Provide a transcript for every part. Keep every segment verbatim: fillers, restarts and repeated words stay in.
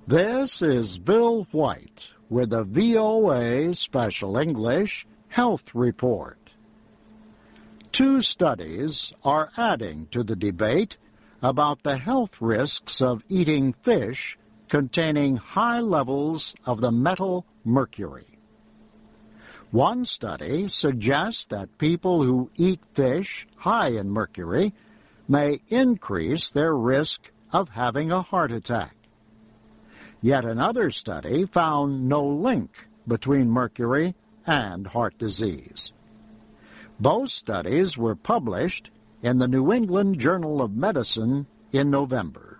This is Bill White with the V O A Special English Health Report. Two studies are adding to the debate about the health risks of eating fish containing high levels of the metal mercury. One study suggests that people who eat fish high in mercury may increase their risk of having a heart attack. Yet another study found no link between mercury and heart disease. Both studies were published in the New England Journal of Medicine in November.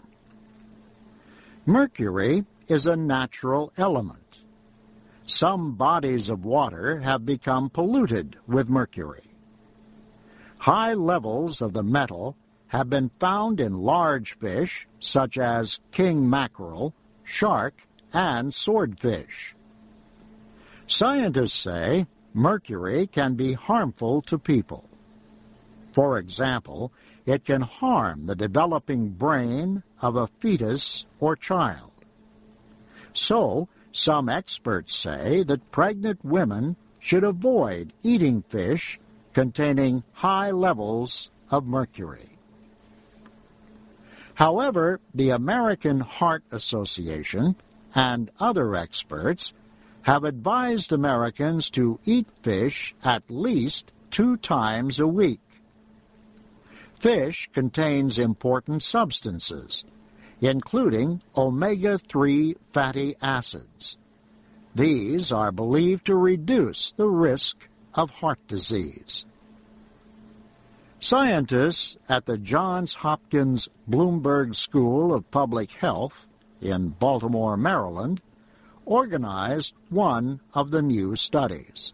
Mercury is a natural element. Some bodies of water have become polluted with mercury. High levels of the metal have been found in large fish such as king mackerel, shark, and swordfish. Scientists say mercury can be harmful to people. For example, it can harm the developing brain of a fetus or child. So, some experts say that pregnant women should avoid eating fish containing high levels of mercury. However, the American Heart Association and other experts have advised Americans to eat fish at least two times a week. Fish contains important substances, including omega three fatty acids. These are believed to reduce the risk of heart disease. Scientists at the Johns Hopkins Bloomberg School of Public Health in Baltimore, Maryland, organized one of the new studies.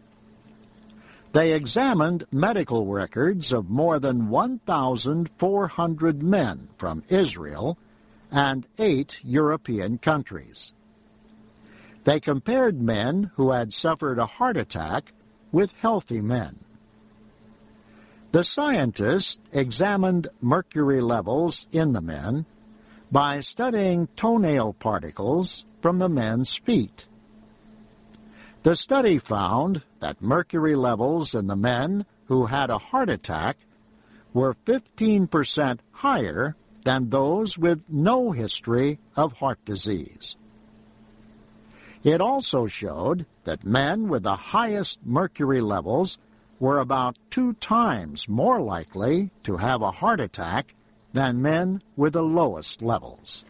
They examined medical records of more than one thousand four hundred men from Israel and eight European countries. They compared men who had suffered a heart attack with healthy men. The scientists examined mercury levels in the men by studying toenail particles from the men's feet. The study found that mercury levels in the men who had a heart attack were fifteen percent higher than those with no history of heart disease. It also showed that men with the highest mercury levels were about two times more likely to have a heart attack than men with the lowest levels.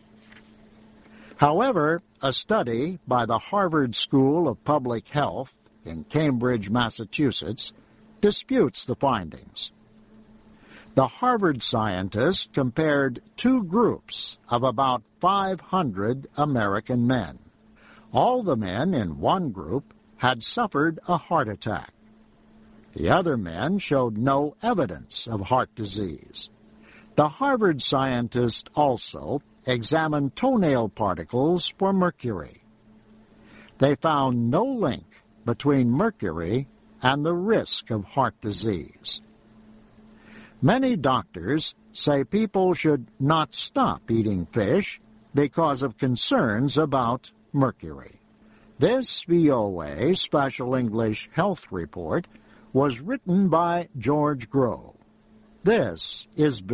However, a study by the Harvard School of Public Health in Cambridge, Massachusetts, disputes the findings. The Harvard scientists compared two groups of about five hundred American men. All the men in one group had suffered a heart attack. The other men showed no evidence of heart disease. The Harvard scientists also examined toenail particles for mercury. They found no link between mercury and the risk of heart disease. Many doctors say people should not stop eating fish because of concerns about mercury. This V O A Special English Health Report was written by George Groh. This is Bill